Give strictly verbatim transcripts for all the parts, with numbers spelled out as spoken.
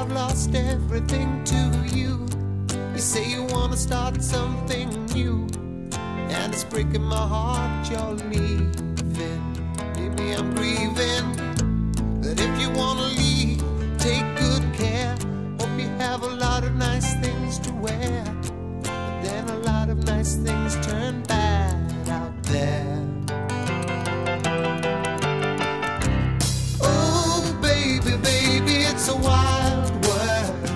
I've lost everything to you. You say you wanna start something new, and it's breaking my heart you're leaving. Maybe I'm grieving, but if you wanna leave, take good care. Hope you have a lot of nice things to wear, but then a lot of nice things turn bad out there. It's a wild world.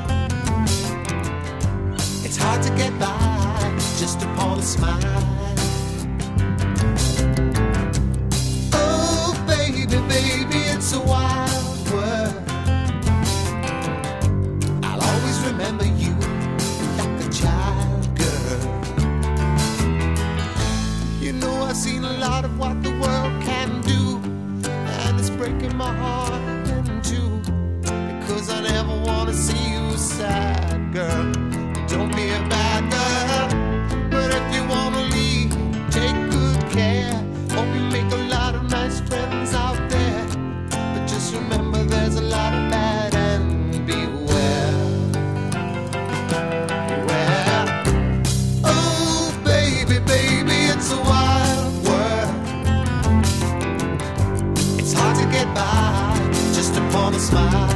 It's hard to get by just upon a smile. Oh, baby, baby, it's a wild world. I'll always remember you like a child, girl. You know, I've seen a lot of what the world can do, and it's breaking my heart in two. 'Cause I never wanna see you sad, girl. Don't be a bad girl. But if you wanna leave, take good care. Hope you make a lot of nice friends out there. But just remember there's a lot of bad and beware. Beware. Oh, baby, baby, it's a wild world. It's hard to get by just upon a smile.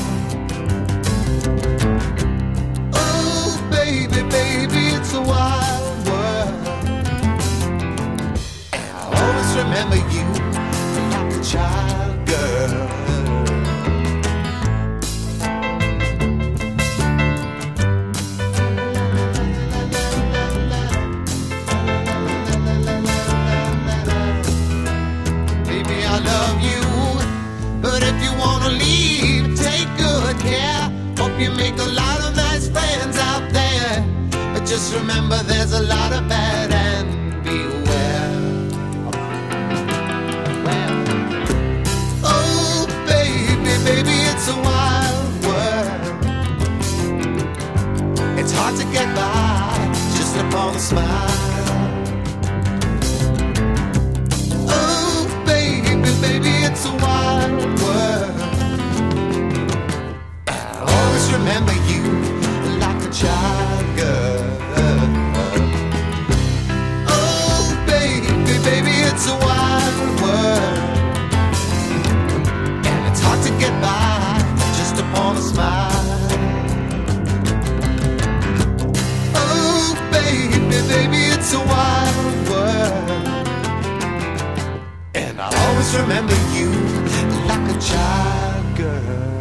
It's a wild world, and I'll always remember you like a child, girl. Baby, I love you, but if you wanna leave, take good care. Hope you make a lot of nice friends out there. Just remember there's a lot of bad and beware. Well, oh, baby, baby, it's a wild world. It's hard to get by just upon a smile. Oh, baby, baby, it's a wild world. I'll always remember you like a child, girl. It's a wild world, and it's hard to get by just upon a smile. Oh, baby, baby, it's a wild world, and I'll always remember you like a child, girl.